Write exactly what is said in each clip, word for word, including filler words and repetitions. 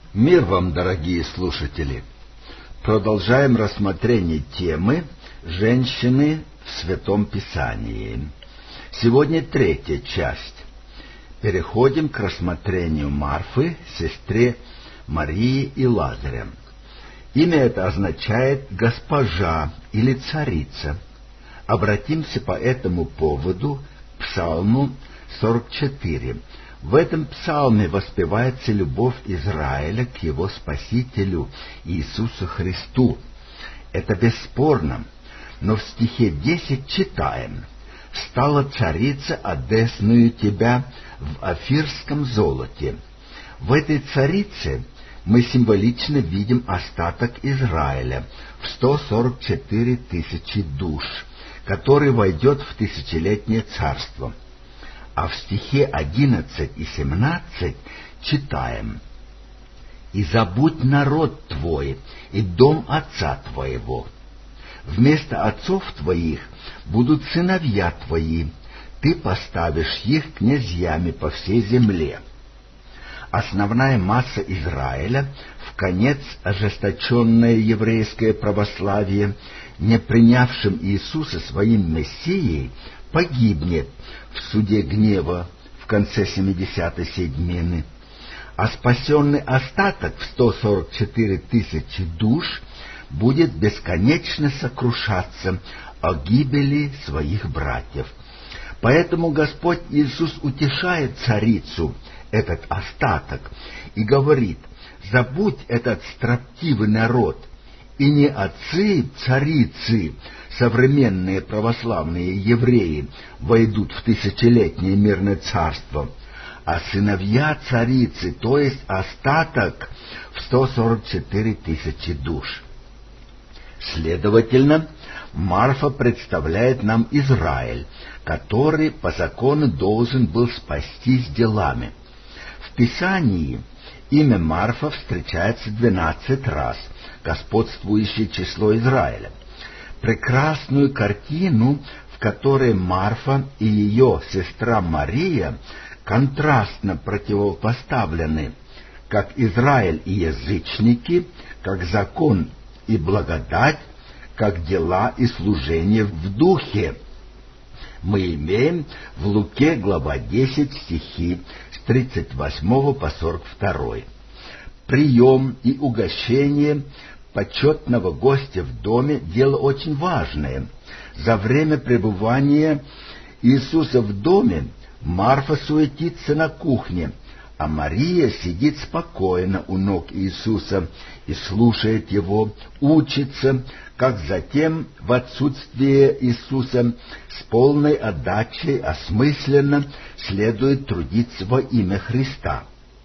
Мир вам, дорогие слушатели! Продолжаем рассмотрение темы «Женщины в Святом Писании». Сегодня третья часть. Переходим к рассмотрению Марфы, сестре Марии и Лазаря. Имя это означает «госпожа» или «царица». Обратимся по этому поводу к Псалму сорок четыре. В этом псалме воспевается любовь Израиля к его Спасителю Иисусу Христу. Это бесспорно, но в стихе десять читаем: «Стала царица одесную тебя в офирском золоте». В этой царице мы символично видим остаток Израиля в сто сорок четыре тысячи душ, который войдет в тысячелетнее царство. А в стихе одиннадцать и семнадцать читаем: «И забудь народ твой и дом отца твоего. Вместо отцов твоих будут сыновья твои, ты поставишь их князьями по всей земле». Основная масса Израиля, вконец ожесточенное еврейское православие, не принявшим Иисуса своим Мессией, погибнет в суде гнева в конце семидесятой седьмины, а спасенный остаток в сто сорок четыре тысячи душ будет бесконечно сокрушаться о гибели своих братьев. Поэтому Господь Иисус утешает царицу, этот остаток, и говорит: забудь этот строптивый народ, и не отцы царицы, современные православные евреи, войдут в тысячелетнее мирное царство, а сыновья царицы, то есть остаток в сто сорок четыре тысячи душ. Следовательно, Марфа представляет нам Израиль, который по закону должен был спастись делами. В Писании имя Марфа встречается двенадцать раз, господствующее число Израиля. Прекрасную картину, в которой Марфа и ее сестра Мария контрастно противопоставлены, как Израиль и язычники, как закон и благодать, как дела и служение в духе, мы имеем в Луке, глава десять, стихи с тридцать восьмого по сорок второй. Прием и угощение почетного гостя в доме — дело очень важное. За время пребывания Иисуса в доме Марфа суетится на кухне, а Мария сидит спокойно у ног Иисуса и слушает Его, учится, как затем в отсутствие Иисуса с полной отдачей осмысленно следует трудиться во имя Христа.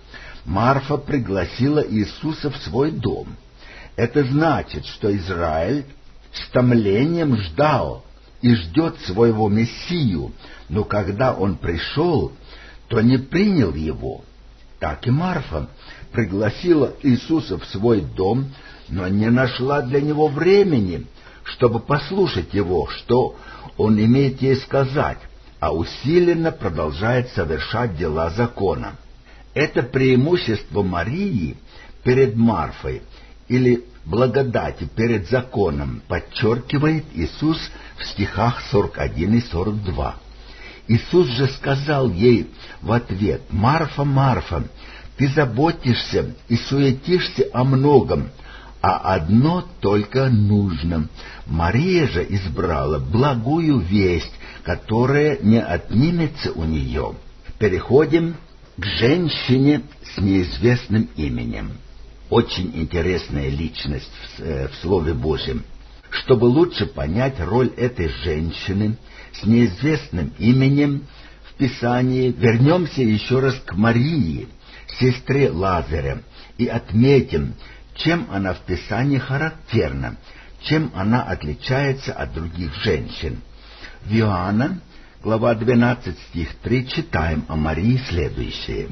Марфа пригласила Иисуса в свой дом. Это значит, что Израиль с томлением ждал и ждет своего Мессию, но когда он пришел, то не принял его. Так и Марфа пригласила Иисуса в свой дом, но не нашла для него времени, чтобы послушать его, что он имеет ей сказать, а усиленно продолжает совершать дела закона. Это преимущество Марии перед Марфой или благодати перед законом подчеркивает Иисус в стихах сорок один и сорок два. Иисус же сказал ей в ответ: «Марфа, Марфа, ты заботишься и суетишься о многом, а одно только нужно. Мария же избрала благую весть, которая не отнимется у нее». Переходим к женщине с неизвестным именем. Очень интересная личность в, э, в Слове Божьем. Чтобы лучше понять роль этой женщины с неизвестным именем в Писании, вернемся еще раз к Марии, сестре Лазаря, и отметим, чем она в Писании характерна, чем она отличается от других женщин. В Иоанна, глава двенадцать, стих три, читаем о Марии следующее: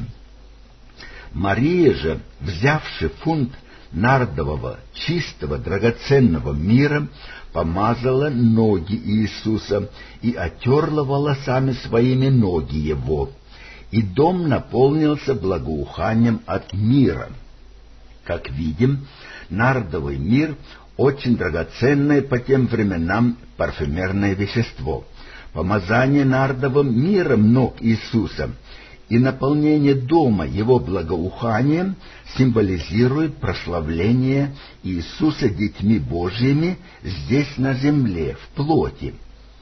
«Мария же, взявши фунт нардового, чистого, драгоценного мира, помазала ноги Иисуса и отерла волосами своими ноги Его, и дом наполнился благоуханием от мира». Как видим, нардовый мир — очень драгоценное по тем временам парфюмерное вещество. Помазание нардовым миром ног Иисуса и наполнение дома его благоуханием символизирует прославление Иисуса детьми Божьими здесь на земле, в плоти.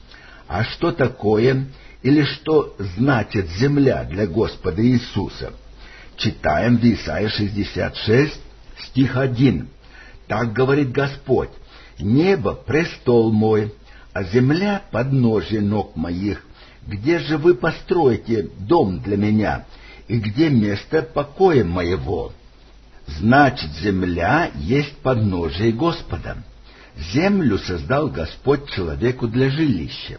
А что такое или что значит земля для Господа Иисуса? Читаем в Исайя шестьдесят шесть, стих один. Так говорит Господь: «Небо — престол мой, а земля — подножие ног моих. Где же вы построите дом для меня, и где место покоя моего?» Значит, земля есть подножие Господа. Землю создал Господь человеку для жилища.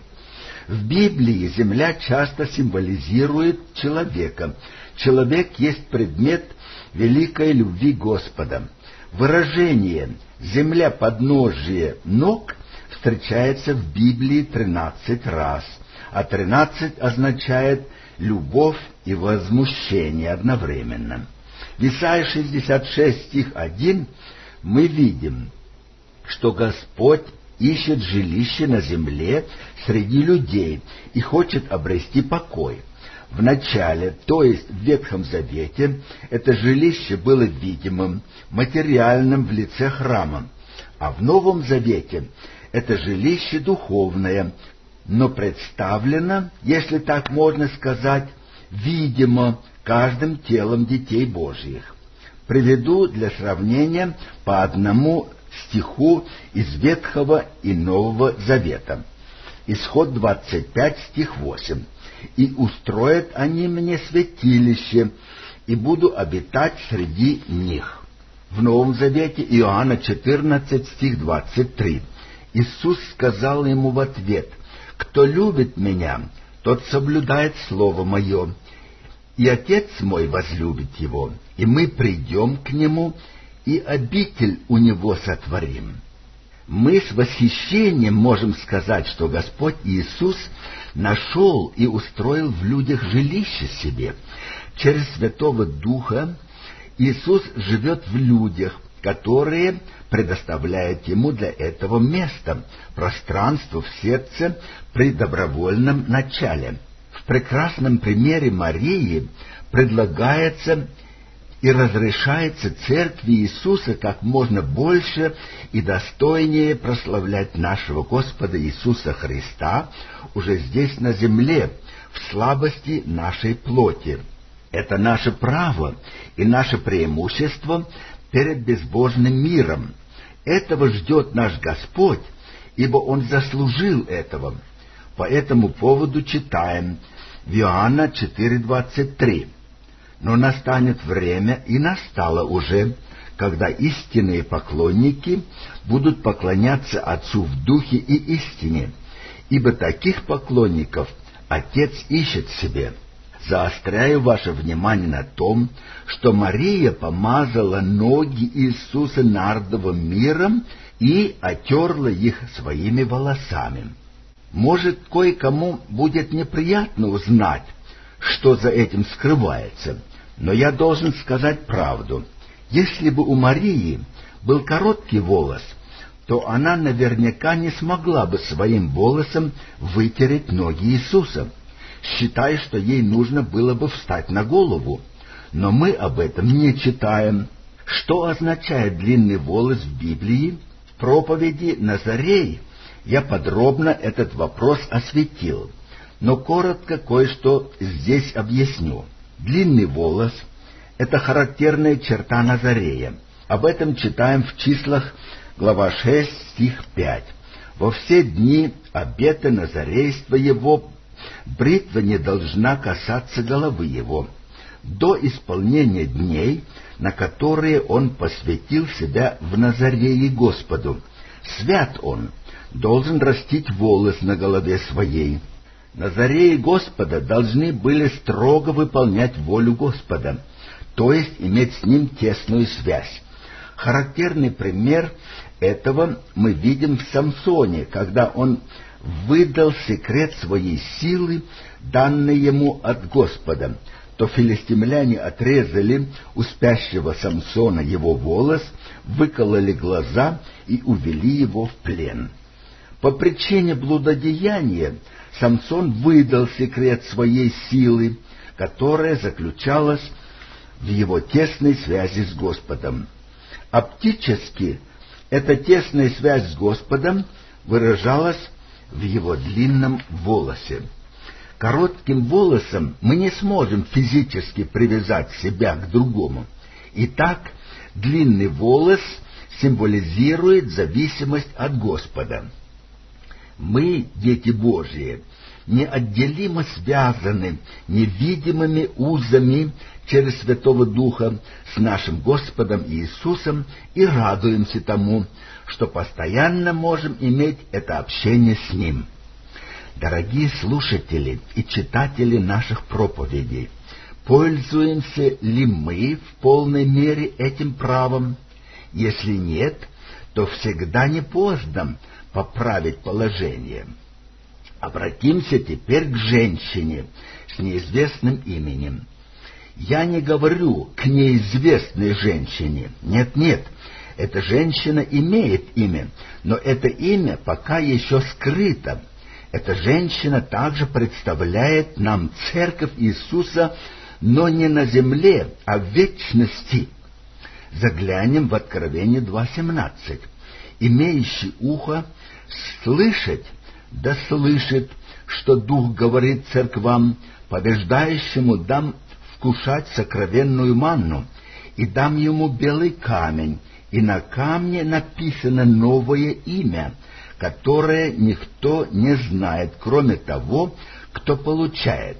В Библии земля часто символизирует человека. Человек есть предмет великой любви Господа. Выражение «земля подножие ног» встречается в Библии тринадцать раз, а тринадцать означает любовь и возмущение одновременно. В Исайя шестьдесят шесть, стих один мы видим, что Господь ищет жилище на земле среди людей и хочет обрести покой. В начале, то есть в Ветхом Завете, это жилище было видимым, материальным в лице храма, а в Новом Завете это жилище духовное, но представлено, если так можно сказать, видимо каждым телом детей Божьих. Приведу для сравнения по одному стиху из Ветхого и Нового Завета. Исход двадцать пять, стих восемь. «И устроят они мне святилище, и буду обитать среди них». В Новом Завете Иоанна четырнадцать, стих двадцать три. Иисус сказал ему в ответ: «Кто любит меня, тот соблюдает слово мое, и Отец мой возлюбит его, и мы придем к нему, и обитель у него сотворим». Мы с восхищением можем сказать, что Господь Иисус нашел и устроил в людях жилище себе. Через Святого Духа Иисус живет в людях, которые предоставляют Ему для этого место, пространство в сердце при добровольном начале. В прекрасном примере Марии предлагается и разрешается Церкви Иисуса как можно больше и достойнее прославлять нашего Господа Иисуса Христа уже здесь на земле, в слабости нашей плоти. Это наше право и наше преимущество перед безбожным миром. Этого ждет наш Господь, ибо Он заслужил этого. По этому поводу читаем в Иоанна четыре, двадцать три. «Но настанет время, и настало уже, когда истинные поклонники будут поклоняться Отцу в духе и истине, ибо таких поклонников Отец ищет себе». Заостряю ваше внимание на том, что Мария помазала ноги Иисуса нардовым миром и отерла их своими волосами. Может, кое-кому будет неприятно узнать, что за этим скрывается, но я должен сказать правду. Если бы у Марии был короткий волос, то она наверняка не смогла бы своим волосом вытереть ноги Иисуса, считая, что ей нужно было бы встать на голову. Но мы об этом не читаем. Что означает длинный волос в Библии? В проповеди «Назарей» я подробно этот вопрос осветил, но коротко кое-что здесь объясню. Длинный волос — это характерная черта Назарея. Об этом читаем в Числах, глава шесть, стих пять. «Во все дни обета назарейства его бритва не должна касаться головы его, до исполнения дней, на которые он посвятил себя в Назарее Господу. Свят он, должен растить волос на голове своей». Назареи Господа должны были строго выполнять волю Господа, то есть иметь с Ним тесную связь. Характерный пример этого мы видим в Самсоне, когда он выдал секрет своей силы, данный ему от Господа. то филистимляне отрезали у спящего Самсона его волос, выкололи глаза и увели его в плен. По причине блудодеяния Самсон выдал секрет своей силы, которая заключалась в его тесной связи с Господом. Оптически эта тесная связь с Господом выражалась в его длинном волосе. Коротким волосом мы не сможем физически привязать себя к другому. Итак, длинный волос символизирует зависимость от Господа. Мы, дети Божьи, неотделимо связаны невидимыми узами через Святого Духа с нашим Господом Иисусом и радуемся тому, что постоянно можем иметь это общение с Ним. Дорогие слушатели и читатели наших проповедей, пользуемся ли мы в полной мере этим правом? Если нет, то всегда не поздно поправить положение. Обратимся теперь к женщине с неизвестным именем. Я не говорю к неизвестной женщине. Нет-нет, эта женщина имеет имя, но это имя пока еще скрыто. Эта женщина также представляет нам Церковь Иисуса, но не на земле, а в вечности. Заглянем в Откровение два семнадцать. Имеющий ухо слышать, да слышит, что Дух говорит церквам: побеждающему дам вкушать сокровенную манну, и дам ему белый камень, и на камне написано новое имя, которое никто не знает, кроме того, кто получает.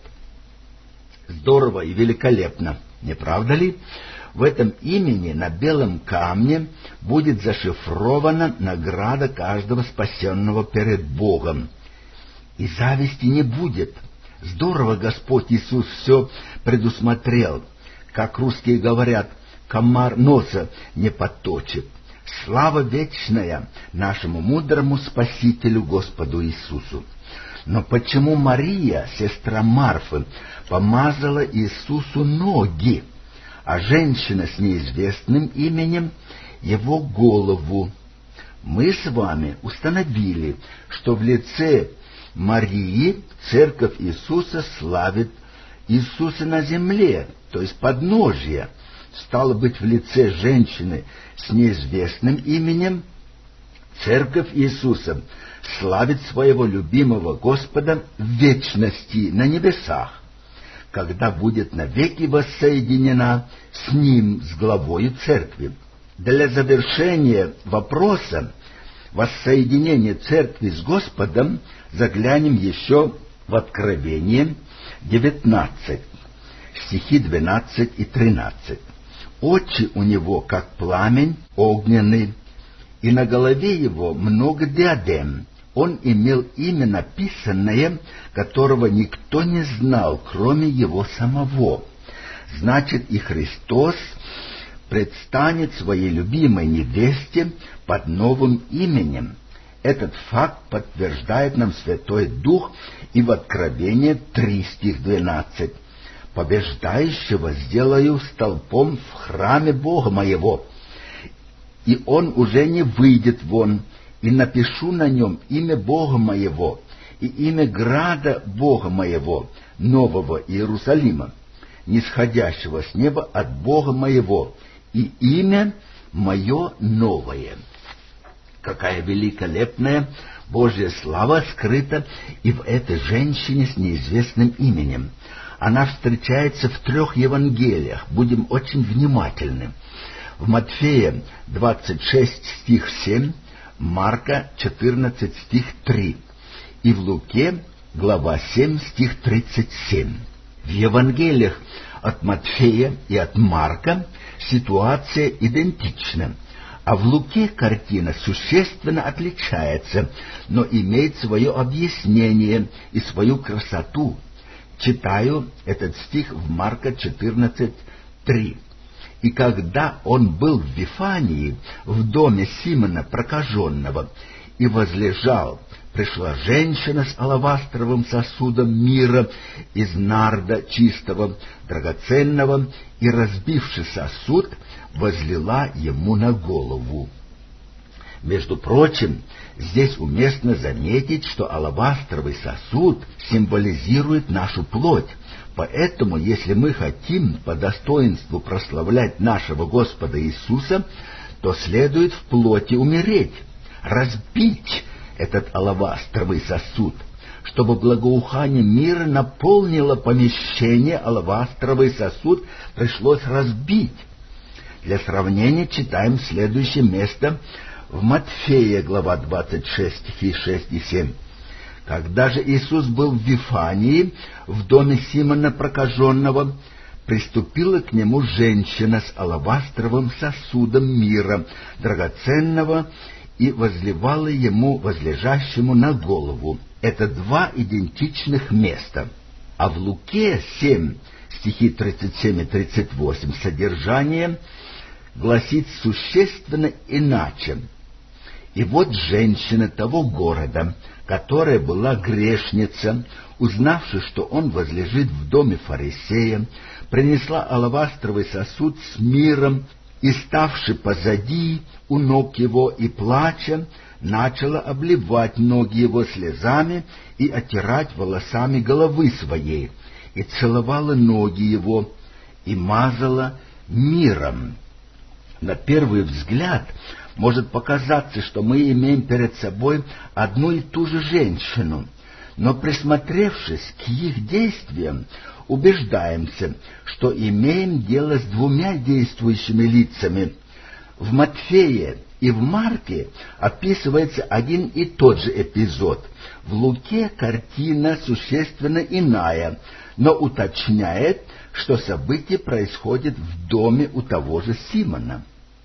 Здорово и великолепно, не правда ли? В этом имени на белом камне будет зашифрована награда каждого спасенного перед Богом. И зависти не будет. Здорово Господь Иисус все предусмотрел. Как русские говорят, комар носа не подточит. Слава вечная нашему мудрому Спасителю Господу Иисусу. Но почему Мария, сестра Марфы, помазала Иисусу ноги, а женщина с неизвестным именем его голову? Мы с вами установили, что в лице Марии Церковь Иисуса славит Иисуса на земле, то есть подножье. Стало быть, в лице женщины с неизвестным именем Церковь Иисуса славит своего любимого Господа в вечности на небесах, когда будет навеки воссоединена с Ним, с главою Церкви. Для завершения вопроса воссоединения Церкви с Господом заглянем еще в Откровение девятнадцать, стихи двенадцать и тринадцать. Очи у него, как пламень огненный, и на голове его много диадем. Он имел имя написанное, которого никто не знал, кроме его самого. Значит, и Христос предстанет своей любимой невесте под новым именем. Этот факт подтверждает нам Святой Дух и в Откровении три, стих двенадцать. «Побеждающего сделаю столпом в храме Бога моего, и он уже не выйдет вон, и напишу на нем имя Бога моего и имя града Бога моего, нового Иерусалима, нисходящего с неба от Бога моего, и имя мое новое». Какая великолепная Божья слава скрыта и в этой женщине с неизвестным именем. Она встречается в трех Евангелиях. Будем очень внимательны. В Матфея двадцать шесть, стих семь, Марка четырнадцать, стих три, и в Луке, глава семь, стих тридцать семь. В Евангелиях от Матфея и от Марка ситуация идентична, а в Луке картина существенно отличается, но имеет свое объяснение и свою красоту. Читаю этот стих в Марка четырнадцать, три. «И когда он был в Вифании, в доме Симона Прокаженного, и возлежал пришла женщина с алавастровым сосудом мира из нарда чистого, драгоценного, и, разбивши сосуд, возлила ему на голову. Между прочим, здесь уместно заметить, что алавастровый сосуд символизирует нашу плоть. Поэтому, если мы хотим по достоинству прославлять нашего Господа Иисуса, то следует в плоти умереть, разбить этот алавастровый сосуд, чтобы благоухание мира наполнило помещение. Алавастровый сосуд пришлось разбить. Для сравнения читаем следующее место в Матфея, глава двадцать шесть, стихи шесть и семь. «Когда же Иисус был в Вифании, в доме Симона Прокаженного, приступила к нему женщина с алавастровым сосудом мира, драгоценного, и возливала ему, возлежащему, на голову». Это два идентичных места. А в Луке семь, стихи тридцать семь и тридцать восемь, содержание гласит существенно иначе. «И вот женщина того города, которая была грешница, узнавши, что он возлежит в доме фарисея, принесла алавастровый сосуд с миром, и, ставши позади у ног его и плача, начала обливать ноги его слезами и оттирать волосами головы своей, и целовала ноги его, и мазала миром». На первый взгляд может показаться, что мы имеем перед собой одну и ту же женщину, но, присмотревшись к их действиям, убеждаемся, что имеем дело с двумя действующими лицами. В Матфея и в Марке описывается один и тот же эпизод. В Луке картина существенно иная, но уточняет, что событие происходит в доме у того же Симона.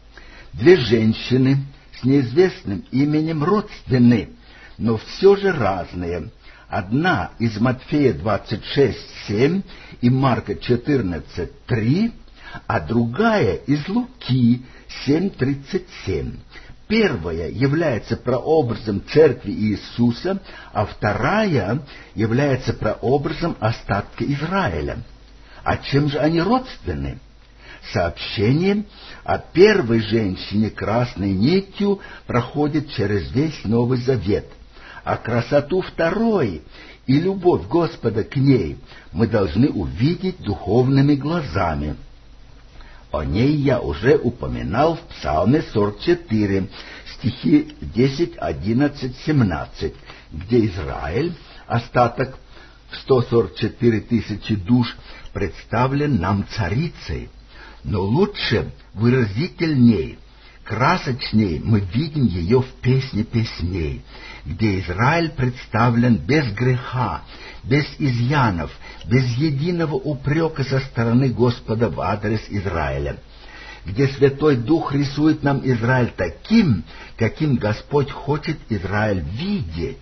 Две женщины с неизвестным именем родственны, но все же разные. Одна из Матфея двадцать шесть семь и Марка четырнадцать три, а другая из Луки семь тридцать семь. Первая является прообразом Церкви Иисуса, а вторая является прообразом остатка Израиля. А чем же они родственны? Сообщение о первой женщине красной нитью проходит через весь Новый Завет, а красоту второй и любовь Господа к ней мы должны увидеть духовными глазами. О ней я уже упоминал в Псалме сорок четыре, стихи десять, одиннадцать, семнадцать, где Израиль, остаток в сто сорок четыре тысячи душ, представлен нам царицей. Но лучше, выразительней, красочней мы видим ее в «Песне песней», где Израиль представлен без греха, без изъянов, без единого упрека со стороны Господа в адрес Израиля, где Святой Дух рисует нам Израиль таким, каким Господь хочет Израиль видеть.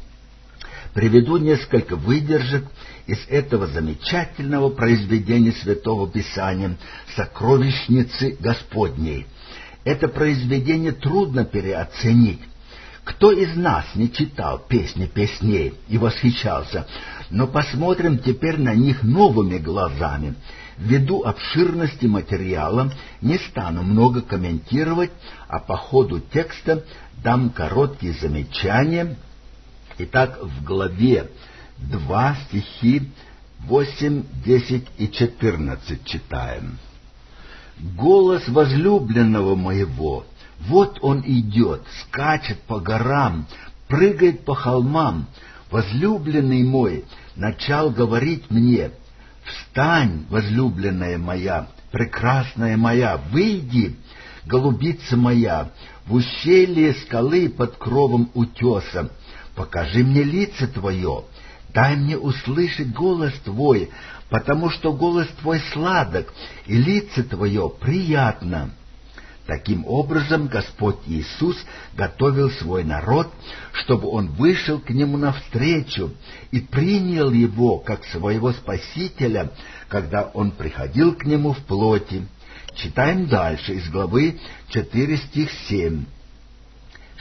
Приведу несколько выдержек из этого замечательного произведения Святого Писания «Сокровищницы Господней». Это произведение трудно переоценить. Кто из нас не читал «Песни песней» и восхищался? Но посмотрим теперь на них новыми глазами. Ввиду обширности материала не стану много комментировать, а по ходу текста дам короткие замечания. Итак, в главе два стихи восемь, десять и четырнадцать читаем. «Голос возлюбленного моего, вот он идет, скачет по горам, прыгает по холмам. Возлюбленный мой начал говорить мне: встань, возлюбленная моя, прекрасная моя, выйди, голубица моя, в ущелье скалы под кровом утеса. Покажи мне лицо твое, дай мне услышать голос твой, потому что голос твой сладок, и лицо твое приятно». Таким образом, Господь Иисус готовил свой народ, чтобы он вышел к нему навстречу и принял его как своего Спасителя, когда он приходил к нему в плоти. Читаем дальше из главы четыре, стих семь.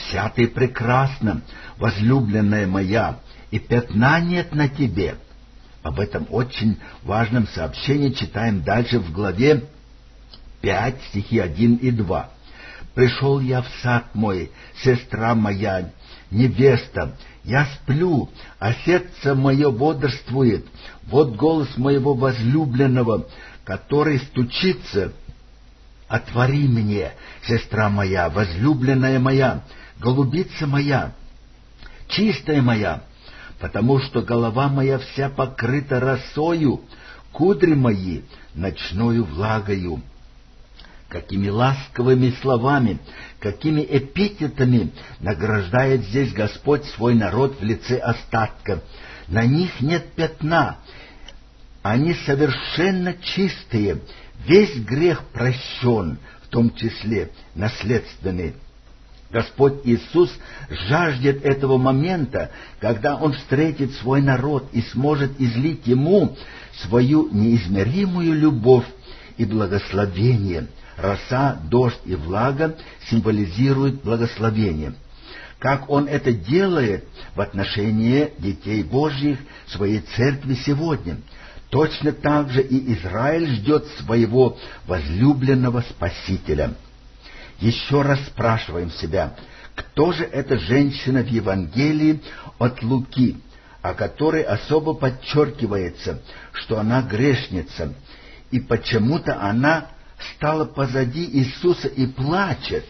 Вся ты прекрасна, возлюбленная моя, и пятна нет на тебе». Об этом очень важном сообщении читаем дальше в главе пять, стихи один и два. «Пришел я в сад мой, сестра моя, невеста, я сплю, а сердце мое бодрствует. Вот голос моего возлюбленного, который стучится. Отвори мне, сестра моя, возлюбленная моя, голубица моя, чистая моя, потому что голова моя вся покрыта росою, кудри мои ночною влагою». Какими ласковыми словами, какими эпитетами награждает здесь Господь свой народ в лице остатка. На них нет пятна, они совершенно чистые, весь грех прощен, в том числе наследственный. Господь Иисус жаждет этого момента, когда Он встретит свой народ и сможет излить ему свою неизмеримую любовь и благословение. Роса, дождь и влага символизируют благословение. Как Он это делает в отношении детей Божьих, своей церкви сегодня. Точно так же и Израиль ждет своего возлюбленного Спасителя. Еще раз спрашиваем себя, кто же эта женщина в Евангелии от Луки, о которой особо подчеркивается, что она грешница, и почему-то она стала позади Иисуса и плачет.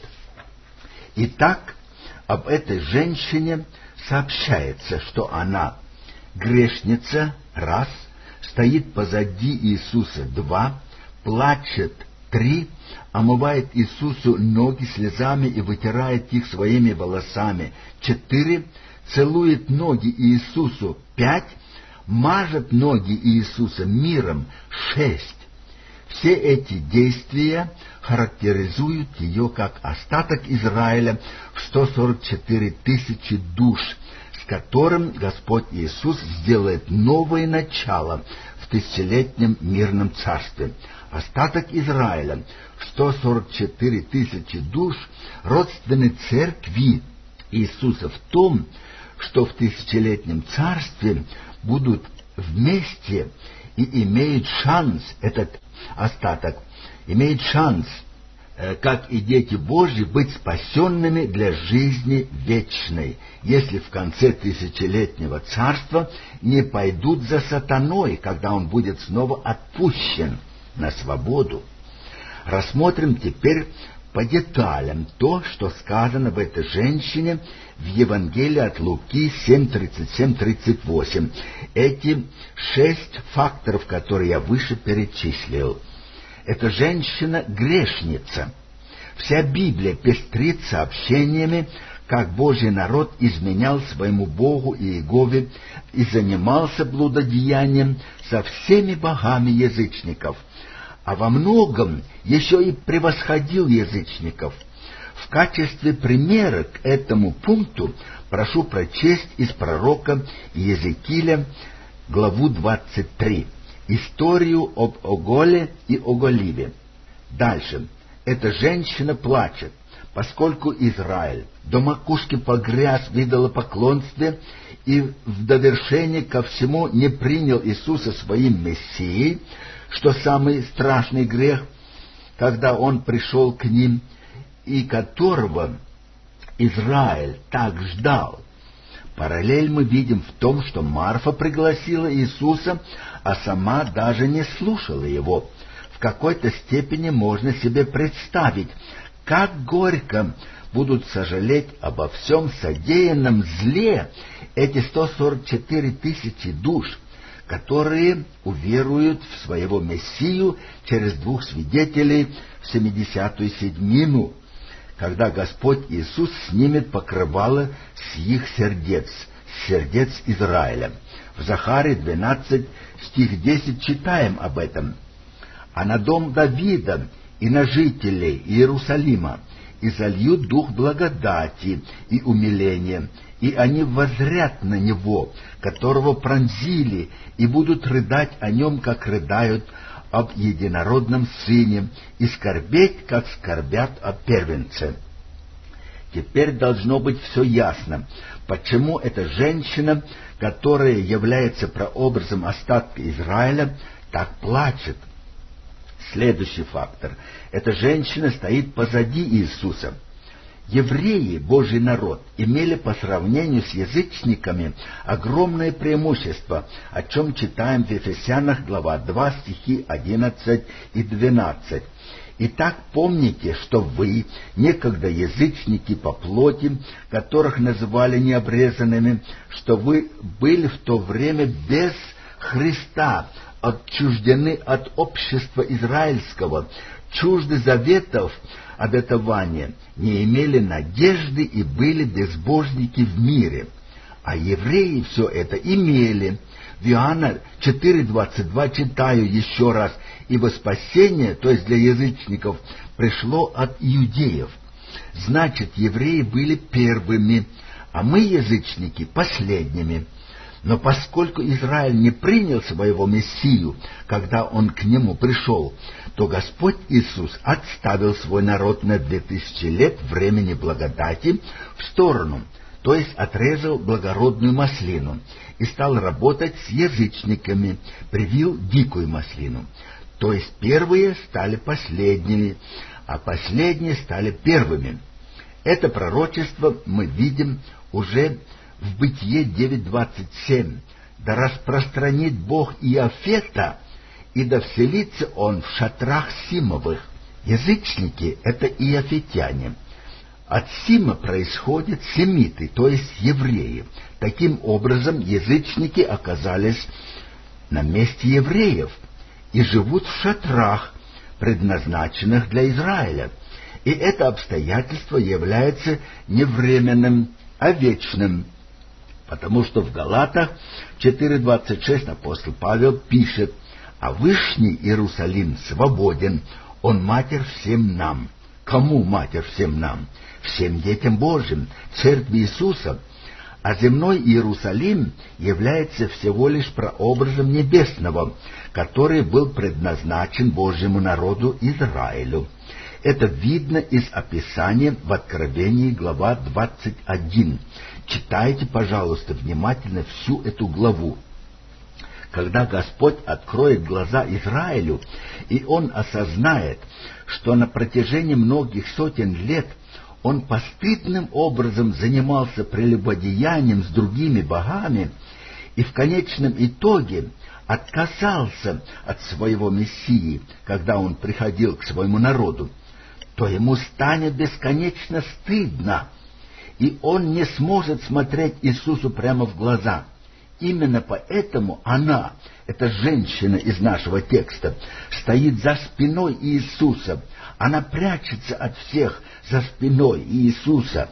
Итак, об этой женщине сообщается, что она грешница, раз, стоит позади Иисуса, два, плачет, три, омывает Иисусу ноги слезами и вытирает их своими волосами, четыре, целует ноги Иисусу, пять, мажет ноги Иисуса миром, шесть. Все эти действия характеризуют ее как остаток Израиля в сто сорок четыре тысячи душ, с которым Господь Иисус сделает новое начало в тысячелетнем мирном царстве. Остаток Израиля в сто сорок четыре тысячи душ родственны церкви Иисуса в том, что в тысячелетнем царстве будут вместе и имеют шанс, этот остаток имеет шанс, как и дети Божьи, быть спасенными для жизни вечной, если в конце тысячелетнего царства не пойдут за сатаной, когда он будет снова отпущен на свободу. Рассмотрим теперь по деталям то, что сказано об этой женщине в Евангелии от Луки семь, тридцать семь, тридцать восемь. Эти шесть факторов, которые я выше перечислил. Эта женщина грешница. Вся Библия пестрит сообщениями, как Божий народ изменял своему Богу Иегове и занимался блудодеянием со всеми богами язычников, а во многом еще и превосходил язычников. В качестве примера к этому пункту прошу прочесть из пророка Иезекииля главу двадцать три, историю об Оголе и Оголиве. Дальше. Эта женщина плачет, поскольку Израиль до макушки погряз в идолопоклонстве и в довершение ко всему не принял Иисуса своим Мессией, что самый страшный грех, когда Он пришел к ним, и которого Израиль так ждал. Параллель мы видим в том, что Марфа пригласила Иисуса, а сама даже не слушала Его. В какой-то степени можно себе представить, как горько будут сожалеть обо всем содеянном зле эти сто сорок четыре тысячи душ, которые уверуют в своего Мессию через двух свидетелей в семидесятую седьмину, когда Господь Иисус снимет покрывало с их сердец, с сердец Израиля. В Захарии двенадцать, стих десять читаем об этом. «А на дом Давида и на жителей Иерусалима и зальют дух благодати и умиления, и они воззрят на него, которого пронзили, и будут рыдать о нем, как рыдают об единородном сыне, и скорбеть, как скорбят о первенце». Теперь должно быть все ясно, почему эта женщина, которая является прообразом остатка Израиля, так плачет. Следующий фактор. Эта женщина стоит позади Иисуса. Евреи, Божий народ, имели по сравнению с язычниками огромное преимущество, о чем читаем в Ефесянах, глава два, стихи одиннадцать и двенадцать. «Итак, помните, что вы, некогда язычники по плоти, которых называли необрезанными, что вы были в то время без Христа, отчуждены от общества израильского, чужды заветов обетования, не имели надежды и были безбожники в мире». А евреи все это имели. В Иоанна четыре двадцать два читаю еще раз: «Ибо спасение, то есть для язычников, пришло от иудеев». Значит, евреи были первыми, а мы, язычники, последними. Но поскольку Израиль не принял своего Мессию, когда он к нему пришел, то Господь Иисус отставил свой народ на две тысячи лет времени благодати в сторону, то есть отрезал благородную маслину и стал работать с язычниками, привил дикую маслину. То есть первые стали последними, а последние стали первыми. Это пророчество мы видим уже в Бытие девять двадцать семь. «Да распространит Бог Иофета, и да вселится он в шатрах Симовых». Язычники — это иофетяне. От Сима происходят семиты, то есть евреи. Таким образом, язычники оказались на месте евреев и живут в шатрах, предназначенных для Израиля. И это обстоятельство является не временным, а вечным. Потому что в Галатах четыре двадцать шесть апостол Павел пишет: «А Вышний Иерусалим свободен, он матерь всем нам». Кому матерь всем нам? Всем детям Божьим, церкви Иисуса. А земной Иерусалим является всего лишь прообразом небесного, который был предназначен Божьему народу Израилю. Это видно из описания в Откровении, глава двадцать один. Читайте, пожалуйста, внимательно всю эту главу. Когда Господь откроет глаза Израилю, и он осознает, что на протяжении многих сотен лет он постыдным образом занимался прелюбодеянием с другими богами и в конечном итоге отказался от своего Мессии, когда он приходил к своему народу, то ему станет бесконечно стыдно, и он не сможет смотреть Иисусу прямо в глаза. Именно поэтому она, эта женщина из нашего текста, стоит за спиной Иисуса. Она прячется от всех за спиной Иисуса.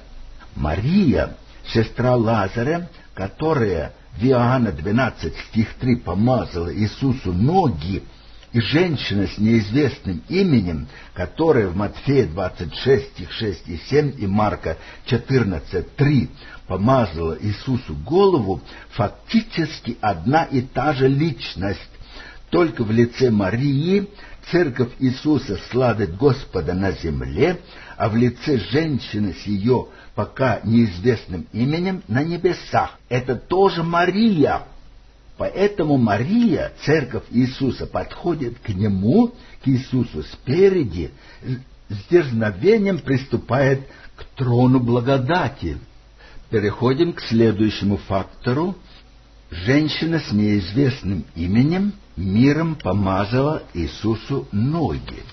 Мария, сестра Лазаря, которая в Иоанна двенадцать стих три помазала Иисусу ноги, и женщина с неизвестным именем, которая в Матфея двадцать шесть стих шесть и семь и Марка четырнадцать три помазала Иисусу голову, фактически одна и та же личность. Только в лице Марии церковь Иисуса славит Господа на земле, а в лице женщины с ее пока неизвестным именем на небесах. Это тоже Мария. Поэтому Мария, церковь Иисуса, подходит к Нему, к Иисусу спереди, с дерзновением приступает к трону благодати. Переходим к следующему фактору. Женщина с неизвестным именем миром помазала Иисусу ноги.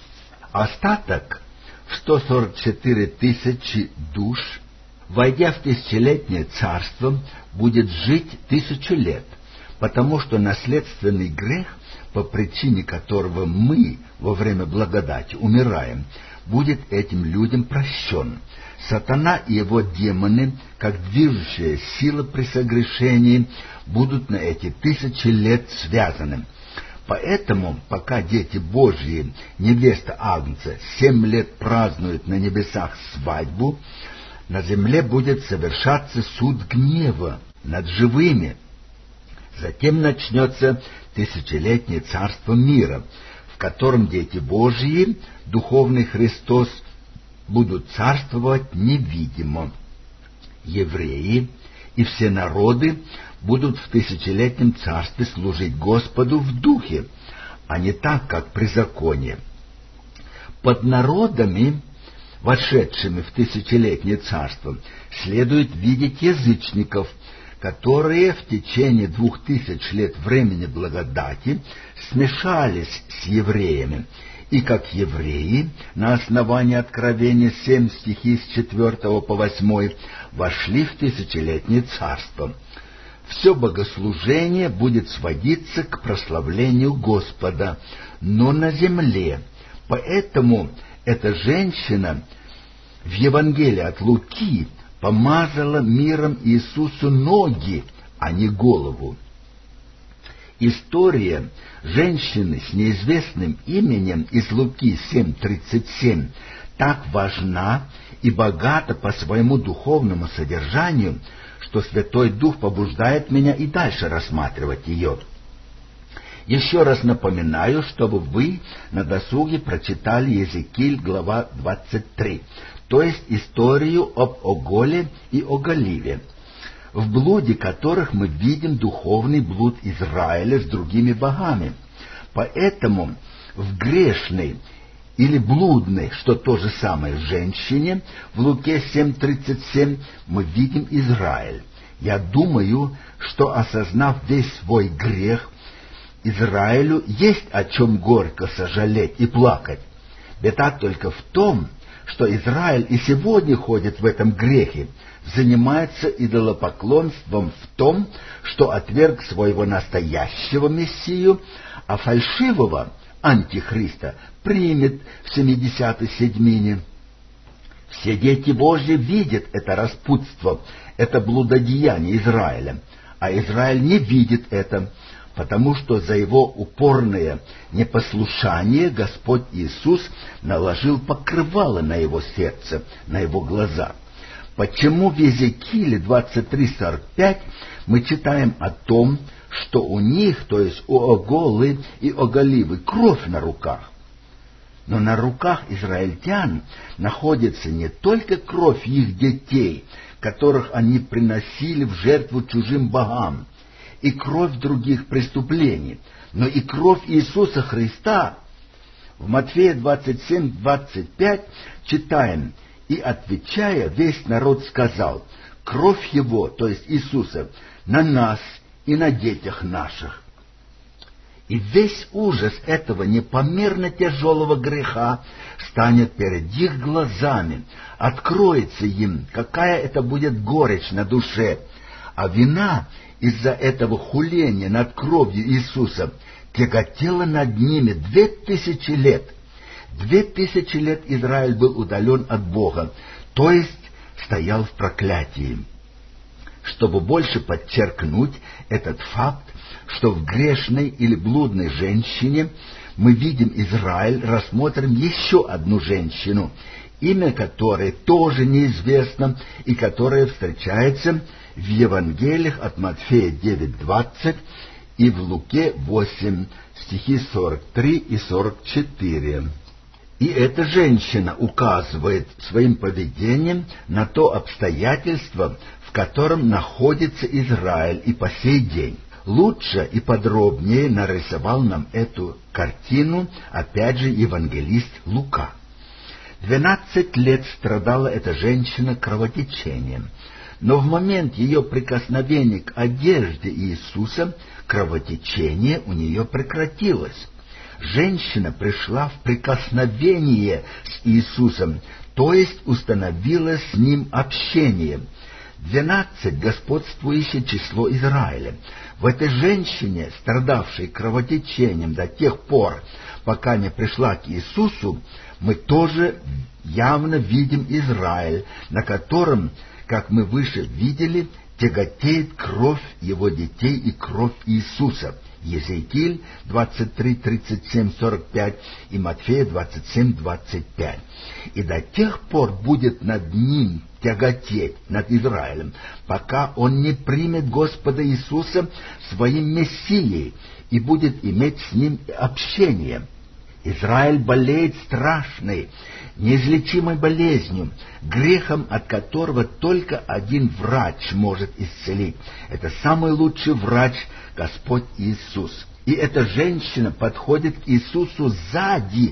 Остаток в сто сорок четыре тысячи душ, войдя в тысячелетнее царство, будет жить тысячу лет, потому что наследственный грех, по причине которого мы во время благодати умираем, будет этим людям прощен. Сатана и его демоны, как движущая сила при согрешении, будут на эти тысячи лет связаны. Поэтому, пока дети Божьи, невеста Агнца, семь лет празднуют на небесах свадьбу, на земле будет совершаться суд гнева над живыми. Затем начнется тысячелетнее царство мира, в котором дети Божьи, духовный Христос, будут царствовать невидимо. Евреи и все народы будут в тысячелетнем царстве служить Господу в духе, а не так, как при законе. Под народами, вошедшими в тысячелетнее царство, следует видеть язычников, которые в течение двух тысяч лет времени благодати смешались с евреями, и как евреи на основании Откровения семь стихи с четвертого по восьмой вошли в тысячелетнее царство. Все богослужение будет сводиться к прославлению Господа, но на земле. Поэтому эта женщина в Евангелии от Луки помазала миром Иисусу ноги, а не голову. История женщины с неизвестным именем из Луки семь тридцать семь так важна и богата по своему духовному содержанию, что Святой Дух побуждает меня и дальше рассматривать ее. Еще раз напоминаю, чтобы вы на досуге прочитали Иезекииль, глава двадцать три, то есть историю об Оголе и Оголиве, в блуде которых мы видим духовный блуд Израиля с другими богами. Поэтому в грешной или блудной, что то же самое, женщине, в Луке семь тридцать семь мы видим Израиль. Я думаю, что, осознав весь свой грех, Израилю есть о чем горько сожалеть и плакать. Беда только в том, что Израиль и сегодня ходит в этом грехе, занимается идолопоклонством в том, что отверг своего настоящего Мессию, а фальшивого Антихриста примет в семидесятой седьмине. Все дети Божьи видят это распутство, это блудодеяние Израиля, а Израиль не видит это, потому что за его упорное непослушание Господь Иисус наложил покрывало на его сердце, на его глаза. Почему в Иезекииле двадцать три сорок пять мы читаем о том, что у них, то есть у Оголы и Оголивы, кровь на руках? Но на руках израильтян находится не только кровь их детей, которых они приносили в жертву чужим богам, и кровь других преступлений, но и кровь Иисуса Христа. В Матфея двадцать семь двадцать пять читаем: «И, отвечая, весь народ сказал: кровь Его, то есть Иисуса, на нас и на детях наших». И весь ужас этого непомерно тяжелого греха станет перед их глазами, откроется им, какая это будет горечь на душе, а вина из-за этого хуления над кровью Иисуса тяготела над ними две тысячи лет. Две тысячи лет Израиль был удален от Бога, то есть стоял в проклятии. Чтобы больше подчеркнуть этот факт, что в грешной или блудной женщине мы видим Израиль, рассмотрим еще одну женщину, имя которой тоже неизвестно и которая встречается в Евангелиях от Матфея девять двадцать и в Луке восемь, стихи сорок три и сорок четыре. И эта женщина указывает своим поведением на то обстоятельство, в котором находится Израиль и по сей день. Лучше и подробнее нарисовал нам эту картину, опять же, евангелист Лука. Двенадцать лет страдала эта женщина кровотечением, но в момент ее прикосновения к одежде Иисуса кровотечение у нее прекратилось. Женщина пришла в прикосновение с Иисусом, то есть установила с Ним общение. Двенадцать — господствующее число Израиля. В этой женщине, страдавшей кровотечением до тех пор, пока не пришла к Иисусу, мы тоже явно видим Израиль, на котором, как мы выше видели, тяготеет кровь его детей и кровь Иисуса. Иезекииль двадцать три тридцать семь сорок пять и Матфея двадцать семь двадцать пять. И до тех пор будет над ним тяготеть, над Израилем, пока он не примет Господа Иисуса своим Мессией и будет иметь с ним общение. Израиль болеет страшной, неизлечимой болезнью, грехом, от которого только один врач может исцелить. Это самый лучший врач, Господь Иисус. И эта женщина подходит к Иисусу сзади.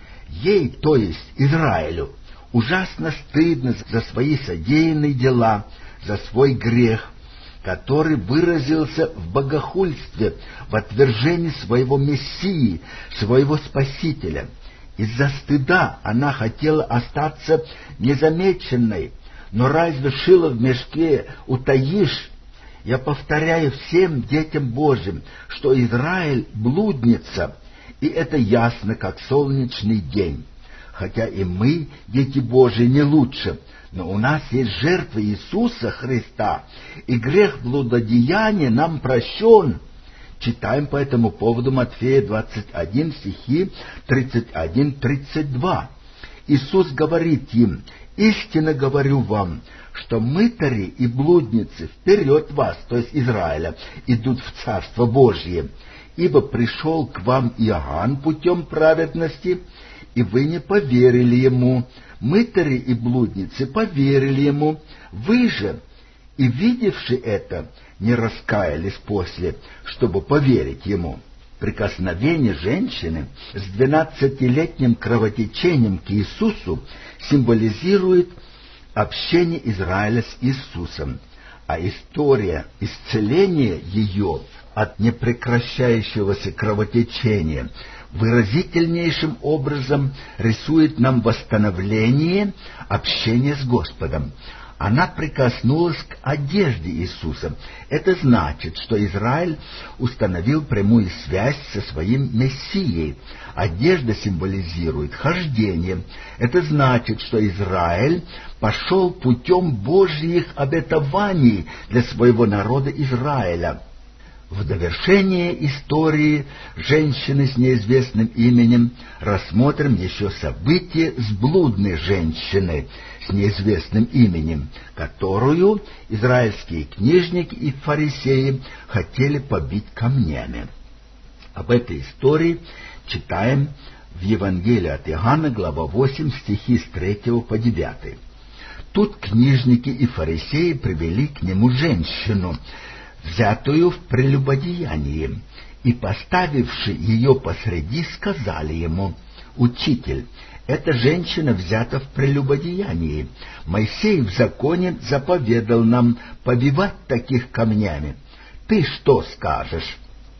Ей, то есть Израилю, ужасно стыдно за свои содеянные дела, за свой грех, который выразился в богохульстве, в отвержении своего Мессии, своего Спасителя. Из-за стыда она хотела остаться незамеченной, но разве шило в мешке утаишь? Я повторяю всем детям Божьим, что Израиль — блудница, и это ясно, как солнечный день. Хотя и мы, дети Божьи, не лучше, но у нас есть жертва Иисуса Христа, и грех блудодеяния нам прощен. Читаем по этому поводу Матфея двадцать один, стихи тридцать один тридцать два. Иисус говорит им: «Истинно говорю вам, что мытари и блудницы вперед вас, то есть Израиля, идут в Царство Божье. Ибо пришел к вам Иоанн путем праведности, и вы не поверили ему. Мытари и блудницы поверили ему. Вы же, и видевши это, не раскаялись после, чтобы поверить ему». Прикосновение женщины с двенадцатилетним кровотечением к Иисусу символизирует общение Израиля с Иисусом, а история исцеления ее от непрекращающегося кровотечения выразительнейшим образом рисует нам восстановление общения с Господом. Она прикоснулась к одежде Иисуса. Это значит, что Израиль установил прямую связь со своим Мессией. Одежда символизирует хождение. Это значит, что Израиль пошел путем Божьих обетований для своего народа Израиля. В довершение истории женщины с неизвестным именем рассмотрим еще событие с блудной женщиной с неизвестным именем, которую израильские книжники и фарисеи хотели побить камнями. Об этой истории читаем в Евангелии от Иоанна, глава восемь, стихи с третьего по девятый. Тут книжники и фарисеи привели к нему женщину, взятую в прелюбодеянии, и, поставивши ее посреди, сказали ему: «Учитель, эта женщина взята в прелюбодеянии. Моисей в законе заповедал нам побивать таких камнями. Ты что скажешь?»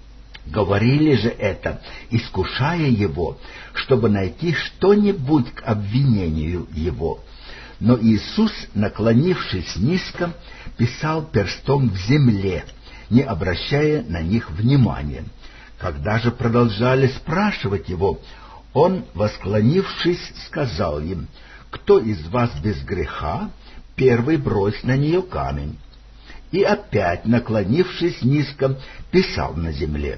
Говорили же это, искушая его, чтобы найти что-нибудь к обвинению его. Но Иисус, наклонившись низко, писал перстом в земле, не обращая на них внимания. Когда же продолжали спрашивать его, он, восклонившись, сказал им: «Кто из вас без греха, первый брось на нее камень». И опять, наклонившись низко, писал на земле.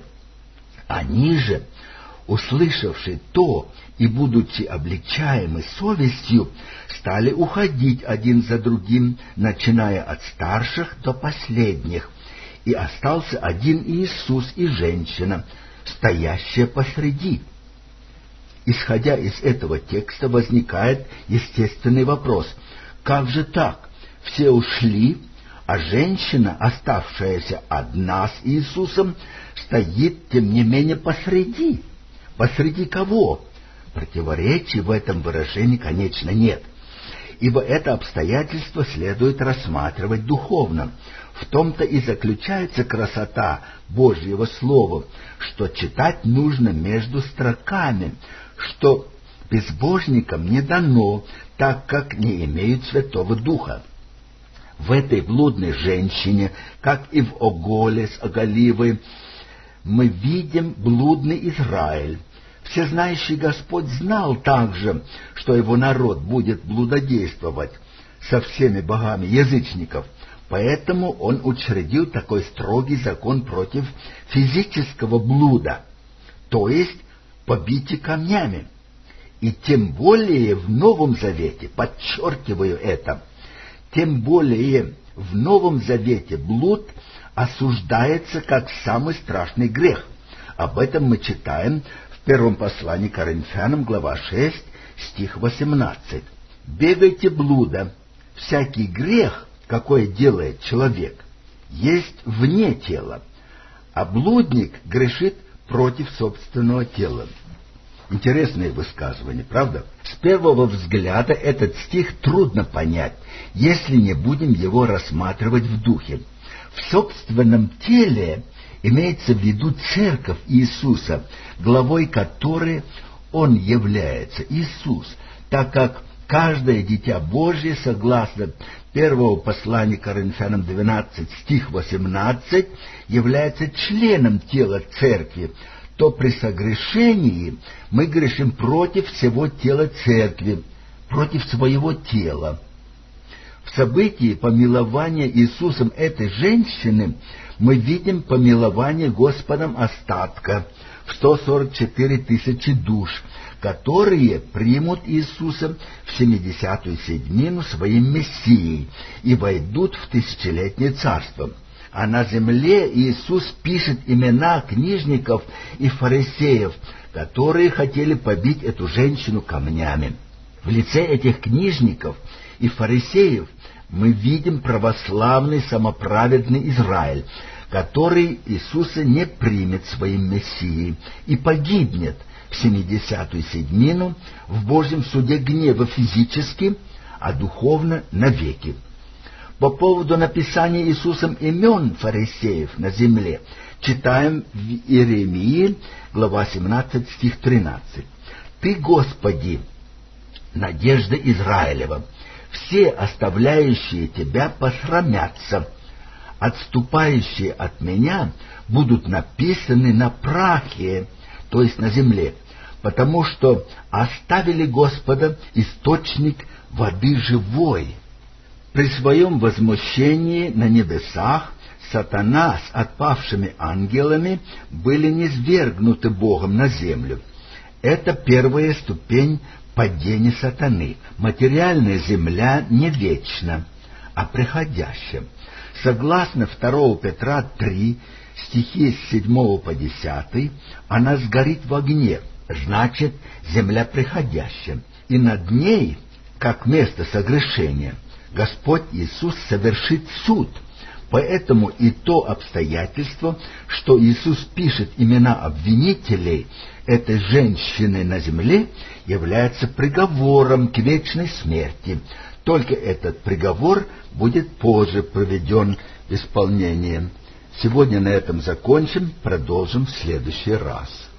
Они же, услышавши то и будучи обличаемы совестью, стали уходить один за другим, начиная от старших до последних, и остался один Иисус и женщина, стоящая посреди. Исходя из этого текста, возникает естественный вопрос: как же так? Все ушли, а женщина, оставшаяся одна с Иисусом, стоит, тем не менее, посреди. Посреди кого? Противоречий в этом выражении, конечно, нет, ибо это обстоятельство следует рассматривать духовно. В том-то и заключается красота Божьего Слова, что читать нужно между строками, что безбожникам не дано, так как не имеют Святого Духа. В этой блудной женщине, как и в Оголе с Оголивой, мы видим блудный Израиль. Всезнающий Господь знал также, что его народ будет блудодействовать со всеми богами язычников, поэтому он учредил такой строгий закон против физического блуда, то есть побитие камнями. И тем более в Новом Завете, подчеркиваю это, тем более в Новом Завете блуд осуждается как самый страшный грех. Об этом мы читаем в В первом послании к Коринфянам, глава шесть, стих восемнадцать. «Бегайте блуда, всякий грех, какой делает человек, есть вне тела, а блудник грешит против собственного тела». Интересное высказывание, правда? С первого взгляда этот стих трудно понять, если не будем его рассматривать в духе. В собственном теле имеется в виду церковь Иисуса, главой которой Он является, Иисус, так как каждое дитя Божье, согласно первого послания к Коринфянам двенадцать, стих восемнадцать, является членом тела церкви, то при согрешении мы грешим против всего тела церкви, против своего тела. В событии помилования Иисусом этой женщины мы видим помилование Господом остатка в сто сорок четыре тысячи душ, которые примут Иисуса в семидесятую седьмину своим Мессией и войдут в тысячелетнее царство. А на земле Иисус пишет имена книжников и фарисеев, которые хотели побить эту женщину камнями. В лице этих книжников и фарисеев мы видим православный самоправедный Израиль, который Иисуса не примет своим Мессией и погибнет в семидесятую седьмину в Божьем суде гнева физически, а духовно навеки. По поводу написания Иисусом имен фарисеев на земле читаем в Иеремии, глава семнадцать, стих тринадцать. «Ты, Господи, надежда Израилева, все оставляющие Тебя посрамятся, отступающие от Меня будут написаны на прахе», то есть на земле, потому что оставили Господа, источник воды живой. При своем возмущении на небесах сатана с отпавшими ангелами были низвергнуты Богом на землю. Это первая ступень падения сатаны. Материальная земля не вечна, а приходящая. Согласно второго Петра три, стихи с седьмого по десятый, она сгорит в огне, значит, земля приходящая, и над ней, как место согрешения, Господь Иисус совершит суд. Поэтому и то обстоятельство, что Иисус пишет имена обвинителей этой женщины на земле, является приговором к вечной смерти. Только этот приговор будет позже приведен в исполнение. Сегодня на этом закончим, продолжим в следующий раз.